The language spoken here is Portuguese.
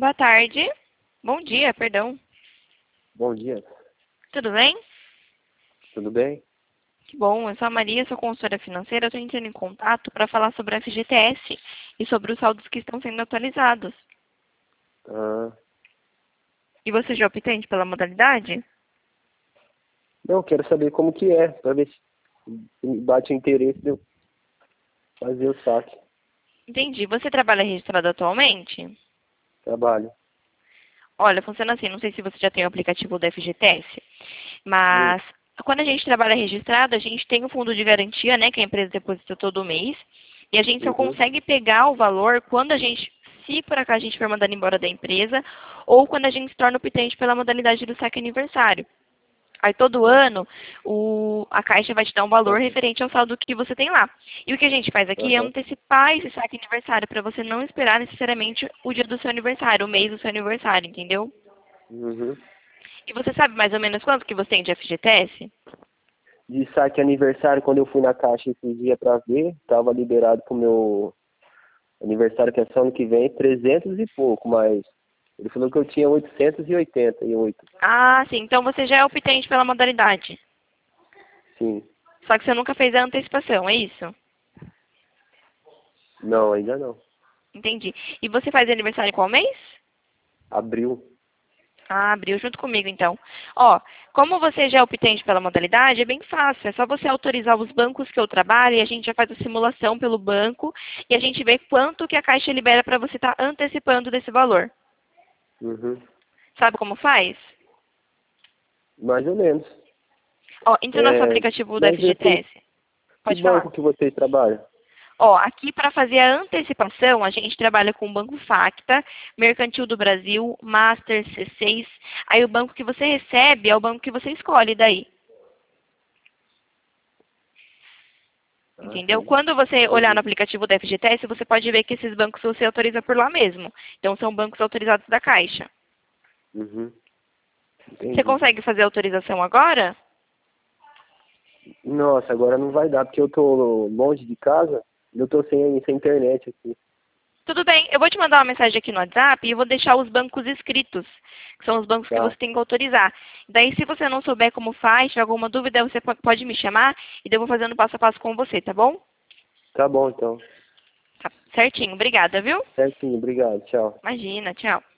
Boa tarde. Bom dia, perdão. Bom dia, Tudo bem? tudo bem? Que bom, eu sou a Maria, sou consultora financeira. Eu estou entrando em contato para falar sobre a FGTS e sobre os saldos que estão sendo atualizados. Ah, E você já é optante pela modalidade? não, quero saber como que é, para ver se me bate o interesse de eu fazer o saque. Entendi. Você trabalha registrado atualmente? Trabalho. Olha, funciona assim, não sei se você já tem o aplicativo do FGTS, Hum, mas quando a gente trabalha registrado, a gente tem o fundo de garantia, né, que a empresa deposita todo mês, e a gente só uhum, consegue pegar o valor quando a gente, se por acaso a gente for mandado embora da empresa, ou quando a gente se torna optante pela modalidade do saque aniversário. Aí todo ano a Caixa vai te dar um valor aham, referente ao saldo que você tem lá. E o que a gente faz aqui é aham, antecipar esse saque aniversário para você não esperar necessariamente o dia do seu aniversário, o mês do seu aniversário, entendeu? uhum. E você sabe mais ou menos quanto que você tem de FGTS? De saque aniversário, quando eu fui na caixa esse dia para ver, estava liberado pro meu aniversário, que é só ano que vem, 300 e pouco, mas ele falou que eu tinha 888. Ah, sim. Então você já é optante pela modalidade. Sim. Só que você nunca fez a antecipação, é isso? Não, ainda não. Entendi. E você faz aniversário em qual mês? Abril. Ah, abriu junto comigo, então. Ó, como você já é optante pela modalidade, é bem fácil. É só você autorizar os bancos que eu trabalho e a gente já faz a simulação pelo banco e a gente vê quanto que a Caixa libera para você estar antecipando desse valor. Uhum. Sabe como faz? Mais ou menos. Ó, entra no nosso É, aplicativo da mas assim, FGTS. que Pode falar. banco que vocês trabalham? Ó, aqui para fazer a antecipação, a gente trabalha com o Banco Facta, Mercantil do Brasil, Master, C6. Aí o banco que você recebe é o banco que você escolhe daí. Ah, Entendeu? sim. Quando você olhar no Entendi. aplicativo da FGTS, você pode ver que esses bancos você autoriza por lá mesmo. Então, são bancos autorizados da Caixa. Uhum. Você Entendi. consegue fazer a autorização agora? Nossa, agora não vai dar, porque eu tô longe de casa e eu tô sem internet aqui. Tudo bem, eu vou te mandar uma mensagem aqui no WhatsApp e eu vou deixar os bancos escritos, que são os bancos que Tá, você tem que autorizar. Daí, se você não souber como faz, tiver alguma dúvida, você pode me chamar e daí eu vou fazendo passo a passo com você, tá bom? tá bom então. Tá certinho, obrigada, viu? Certinho, obrigado, tchau. Imagina, tchau.